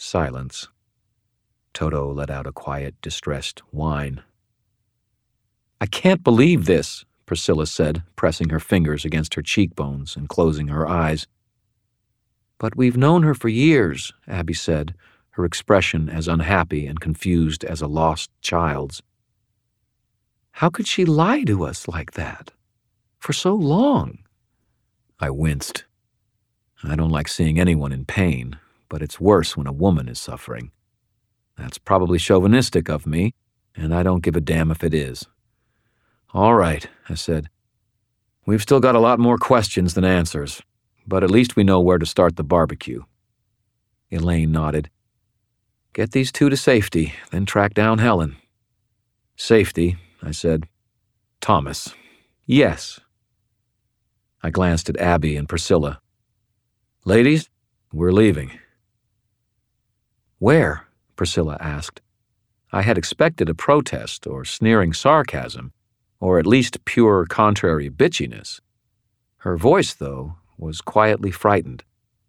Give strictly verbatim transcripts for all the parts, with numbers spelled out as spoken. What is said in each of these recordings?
Silence. Toto let out a quiet, distressed whine. "I can't believe this," Priscilla said, pressing her fingers against her cheekbones and closing her eyes. "But we've known her for years," Abby said, her expression as unhappy and confused as a lost child's. "How could she lie to us like that? For so long?" I winced. I don't like seeing anyone in pain, but it's worse when a woman is suffering. That's probably chauvinistic of me, and I don't give a damn if it is. "All right," I said. "We've still got a lot more questions than answers, but at least we know where to start the barbecue." Elaine nodded. "Get these two to safety, then track down Helen." "Safety," I said. "Thomas." "Yes." I glanced at Abby and Priscilla. "Ladies, we're leaving." "Where?" Priscilla asked. I had expected a protest or sneering sarcasm, or at least pure contrary bitchiness. Her voice, though, was quietly frightened.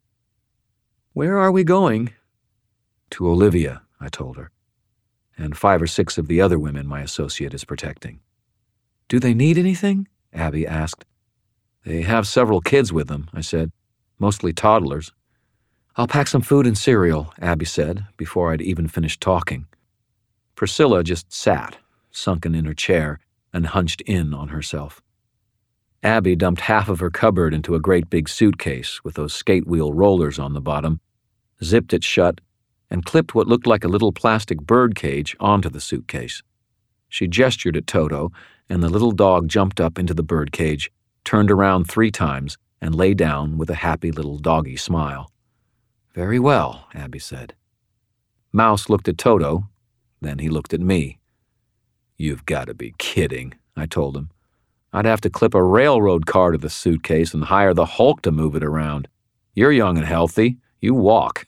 "Where are we going?" "To Olivia," I told her, "and five or six of the other women my associate is protecting." "Do they need anything?" Abby asked. "They have several kids with them," I said, "mostly toddlers." "I'll pack some food and cereal," Abby said, before I'd even finished talking. Priscilla just sat, sunken in her chair, and hunched in on herself. Abby dumped half of her cupboard into a great big suitcase with those skate wheel rollers on the bottom, zipped it shut, and clipped what looked like a little plastic bird cage onto the suitcase. She gestured at Toto, and the little dog jumped up into the bird cage, turned around three times, and lay down with a happy little doggy smile. "Very well," Abby said. Mouse looked at Toto, then he looked at me. "You've got to be kidding," I told him. "I'd have to clip a railroad car to the suitcase and hire the Hulk to move it around. You're young and healthy. You walk."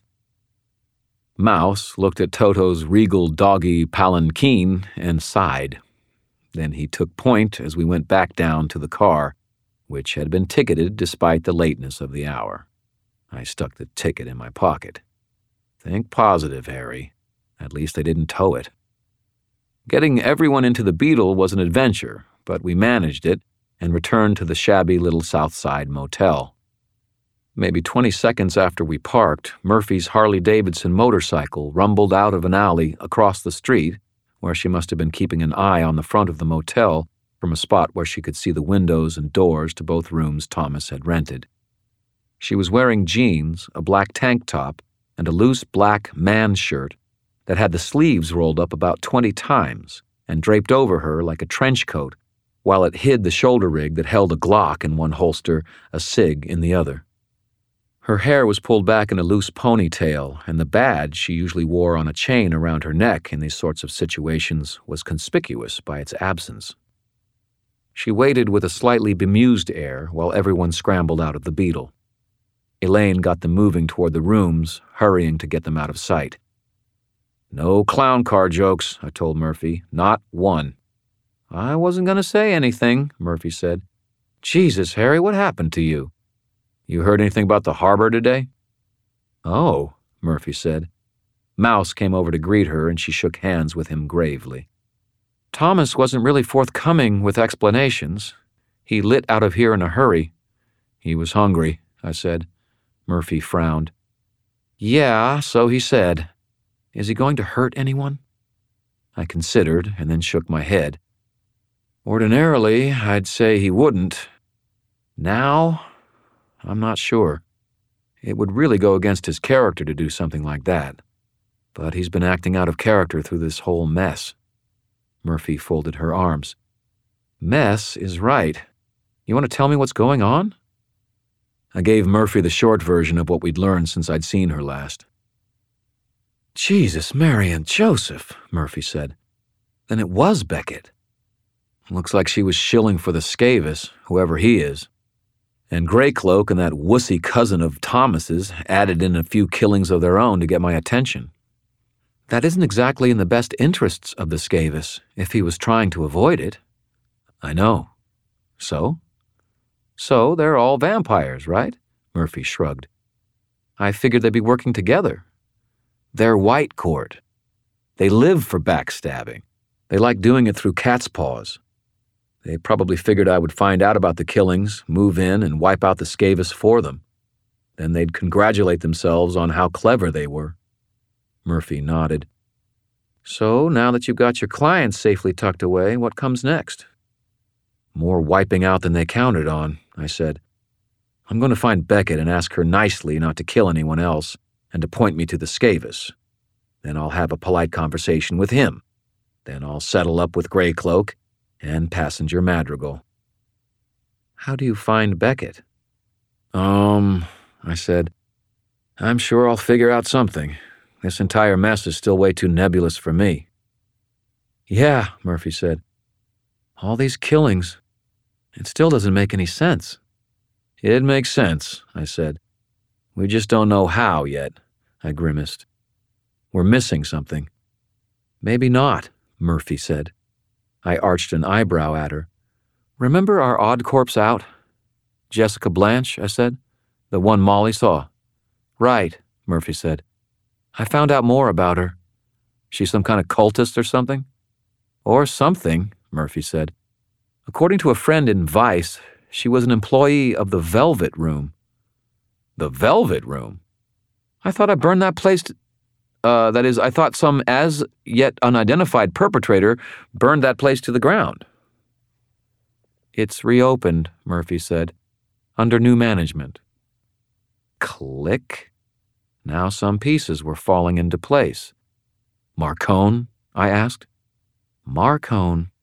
Mouse looked at Toto's regal doggy palanquin and sighed. Then he took point as we went back down to the car, which had been ticketed despite the lateness of the hour. I stuck the ticket in my pocket. Think positive, Harry. At least I didn't tow it. Getting everyone into the Beetle was an adventure, but we managed it and returned to the shabby little South Side motel. Maybe twenty seconds after we parked, Murphy's Harley-Davidson motorcycle rumbled out of an alley across the street, where she must have been keeping an eye on the front of the motel from a spot where she could see the windows and doors to both rooms Thomas had rented. She was wearing jeans, a black tank top, and a loose black man shirt that had the sleeves rolled up about twenty times and draped over her like a trench coat, while it hid the shoulder rig that held a Glock in one holster, a cig in the other. Her hair was pulled back in a loose ponytail, and the badge she usually wore on a chain around her neck in these sorts of situations was conspicuous by its absence. She waited with a slightly bemused air while everyone scrambled out of the Beetle. Elaine got them moving toward the rooms, hurrying to get them out of sight. "No clown car jokes," I told Murphy. "Not one." "I wasn't going to say anything," Murphy said. "Jesus, Harry, what happened to you? You heard anything about the harbor today?" "Oh," Murphy said. Mouse came over to greet her, and she shook hands with him gravely. "Thomas wasn't really forthcoming with explanations. He lit out of here in a hurry." "He was hungry," I said. Murphy frowned. "Yeah, so he said. Is he going to hurt anyone?" I considered and then shook my head. "Ordinarily, I'd say he wouldn't. Now, I'm not sure. It would really go against his character to do something like that. But he's been acting out of character through this whole mess." Murphy folded her arms. "Mess is right. You want to tell me what's going on?" I gave Murphy the short version of what we'd learned since I'd seen her last. "Jesus, Mary and Joseph," Murphy said. "Then it was Beckett. Looks like she was shilling for the Skavis, whoever he is. And Greycloak and that wussy cousin of Thomas's added in a few killings of their own to get my attention. That isn't exactly in the best interests of the Skavis, if he was trying to avoid it." "I know. So?" "So they're all vampires, right?" Murphy shrugged. "I figured they'd be working together. They're white court. They live for backstabbing. They like doing it through cat's paws. They probably figured I would find out about the killings, move in, and wipe out the Skavis for them. Then they'd congratulate themselves on how clever they were. Murphy nodded. So, now that you've got your clients safely tucked away, what comes next? More wiping out than they counted on, I said. I'm going to find Beckett and ask her nicely not to kill anyone else and to point me to the Skavis. Then I'll have a polite conversation with him. Then I'll settle up with Greycloak and Passenger Madrigal. How do you find Beckett? Um, I said, I'm sure I'll figure out something. This entire mess is still way too nebulous for me. Yeah, Murphy said. All these killings. It still doesn't make any sense. It makes sense, I said. We just don't know how yet, I grimaced. We're missing something. Maybe not, Murphy said. I arched an eyebrow at her. Remember our odd corpse out? Jessica Blanche, I said. The one Molly saw. Right, Murphy said. I found out more about her. She's some kind of cultist or something? Or something, Murphy said. According to a friend in Vice, she was an employee of the Velvet Room. The Velvet Room? I thought I burned that place to... Uh, that is, I thought some as-yet unidentified perpetrator burned that place to the ground. It's reopened, Murphy said, under new management. Click. Now some pieces were falling into place. Marcone? I asked. Marcone,